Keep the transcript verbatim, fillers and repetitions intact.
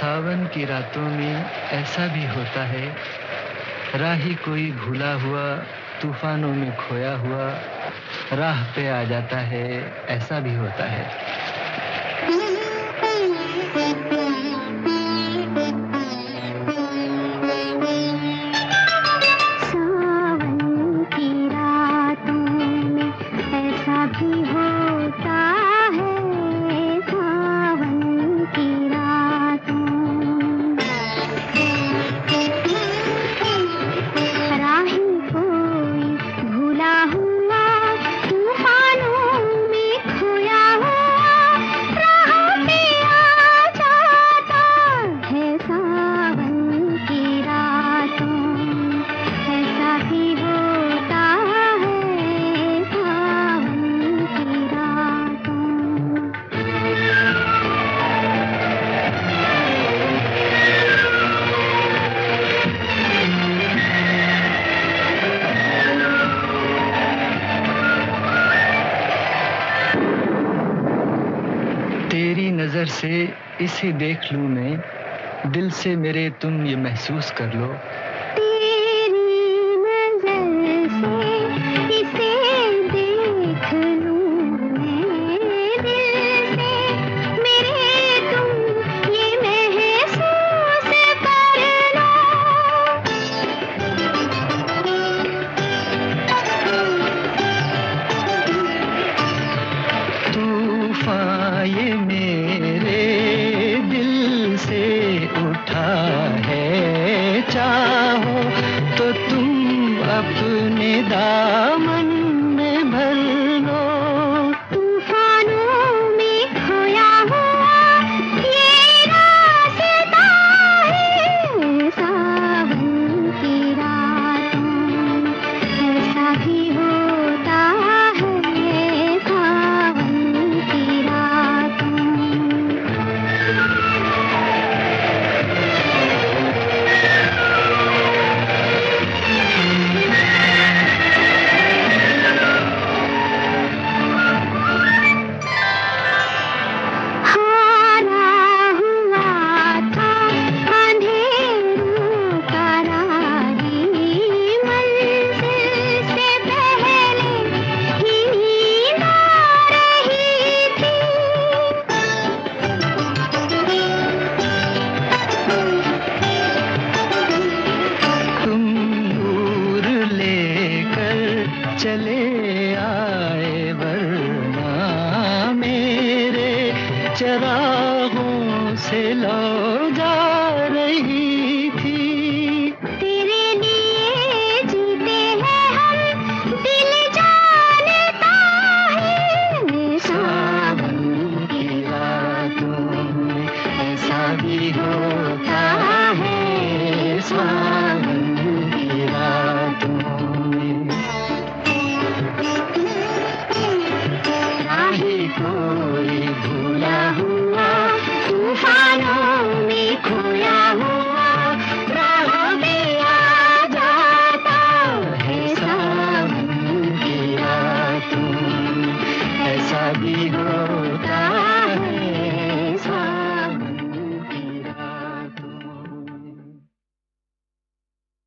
सावन की रातों में ऐसा भी होता है, राही कोई भूला हुआ तूफानों में खोया हुआ राह पे आ जाता है, ऐसा भी होता है। सावन की रातों में ऐसा भी होता है, सावन की रातों राही कोई भूला हुआ तूफानों में खोया हुआ राह पे आ जाता है, सावन की रातों ऐसा भी होता है, सावन की रातों। तेरी नजर से इसे देख लूं मैं, दिल से मेरे तुम ये महसूस कर लो। तेरी नज़र से इसे देख लूं मैं, दिल से मेरे तुम ये महसूस कर लो। तूफान ये मेरे दिल से उठा है, चाहो तो तुम अपने दामन में भर लो। तूफानों में खोया हुआ ये रास्ता है, सावन की रातों ऐसा भी होता है, सावन की रातों। हारा हुआ था अंधेरों का राही, मंजिल से पहले ही नींद आ रही थी। तुम दूर लेकर चले आए, वरना मेरे चरागों से लौ जा रही थी। तेरे लिए जीते हैं हम, दिल जानता है, सावन की रातों में ऐसा भी होता है, सावन की रातों में। राही कोई भूला हुआ तूफानों में खोया हुआ राह पे आ जाता है, सावन की रातों में ऐसा भी